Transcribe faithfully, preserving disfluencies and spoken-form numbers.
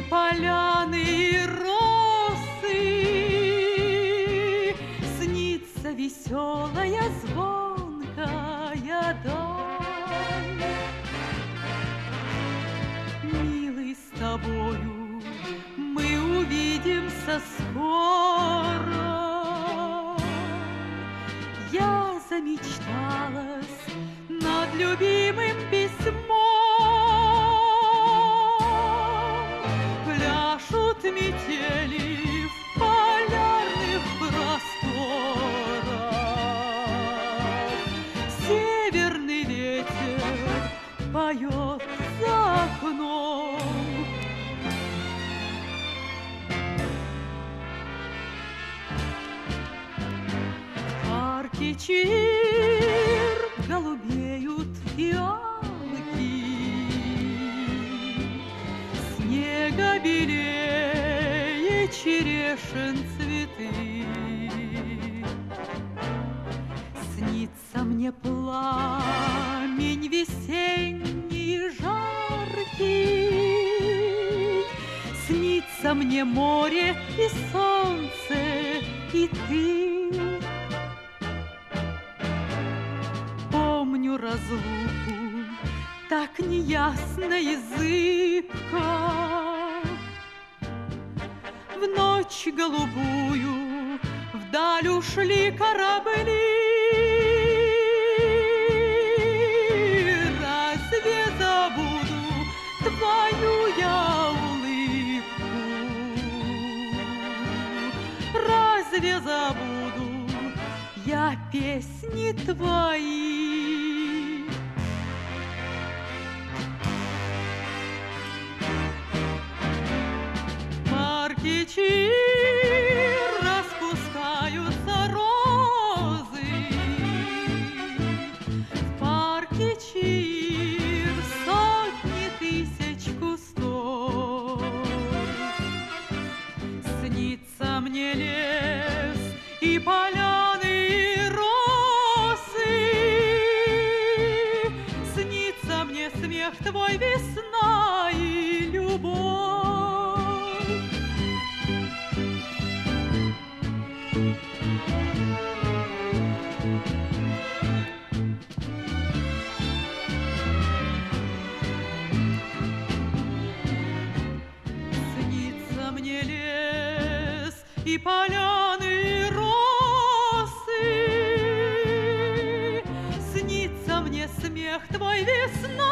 поляны, и росы. Снится веселая, звонкая даль. Милый, с тобою мы увидимся скоро. Я замечталась над любимым письмом. Пляшут метели в полярных просторах. Северный ветер поет за окном. В парке Чир голубеют фиалки. Снега белее черешен цветы. Снится мне пламень весенний жаркий. Снится мне море и солнце, и ты. Помню разлуку, так неясно и зыбко. В ночь голубую вдаль ушли корабли. Разве забуду твою я улыбку? Разве забуду я песни твои? Парки Чир распускаются розы. В парке Чир сотни тысяч кустов. Снится мне лес и поляны, и росы. Снится мне смех твой, весна и любовь. Снится мне лес и поляны, и росы. Снится мне смех твой, весна